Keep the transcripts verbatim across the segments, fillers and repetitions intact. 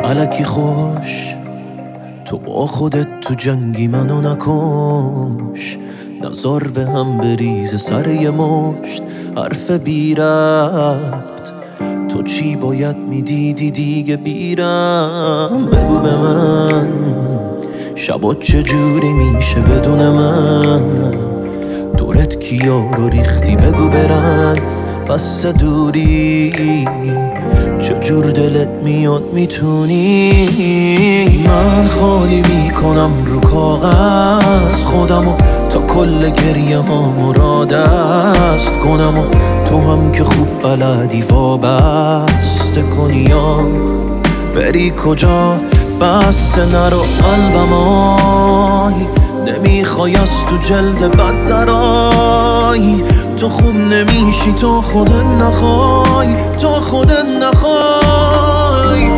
الکی خوش تو با خودت تو جنگی منو نکش، نزار به هم بریز سر یه مشت حرف بی ربط. تو چی باید میدیدی دیگه بیرم؟ بگو به من شبات چجوری میشه بدون من؟ دورت کیا رو ریختی بگو برن بس دوری، چجور دلت میاد میتونی؟ من خالی میکنم رو کاغذ خودمو تا کل گریه هامو را دست کنم، و تو هم که خوب بلدی وابسته کنی. آخ بری کجا بس نرو قلبم، آی نمیخوای از تو جلد بد درای. تو خوب نمیشی تو خودت نخوای، تو خودت نخوای.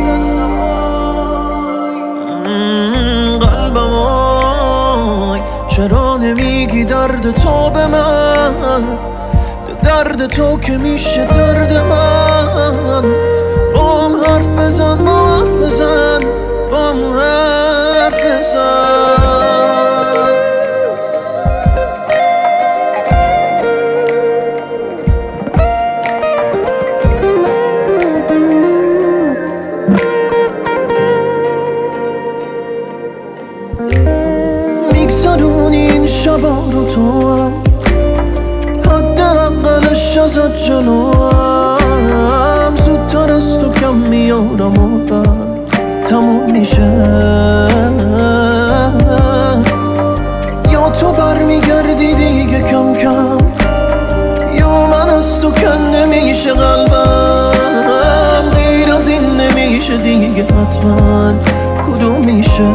قلبم آی چرا نمیگی درد تو به من؟ درد تو که میشه درد من. بام حرف بزن بام حرف بزن بام حرف بزن. میگذرونی این شبا رو تو هم، حداقلش ازت جلوم. زودتر از تو کم میارم و بعد تموم میشه. یا تو برمیگردی دیگه کم کم، یا من از تو کن نمیشه قلبم. غیر از این نمیشه دیگه حتما، کدوم میشه؟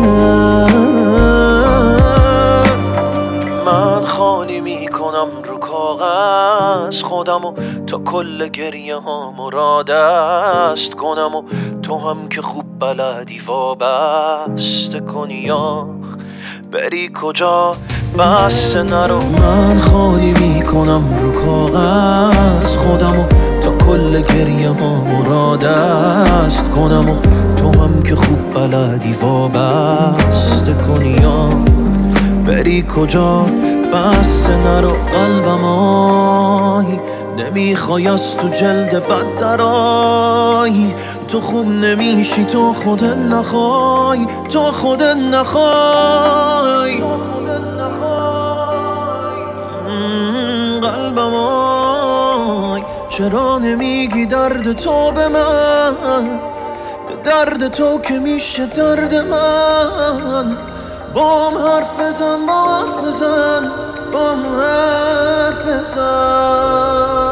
من خالی میکنم رو کاغذ خودمو تا کل گریه هامو را دست کنم، و تو هم که خوب بلدی وابسته کنی. آخ بری کجا بس نرو. من خالی میکنم رو کاغذ خودمو تا کل گریه هامو را دست کنم، و تو هم که خوب بلدی وابسته کنی. آخ بری کجا بس نرو قلبم، آی نمیخوای از تو جلد بد درای. تو خوب نمیشی تو خودت نخوای، تو خودت نخوای. قلبم آی چرا نمیگی درد تو به من؟ درد تو که میشه درد من. بام حرف بزن بام حرف بزن بام حرف بزن.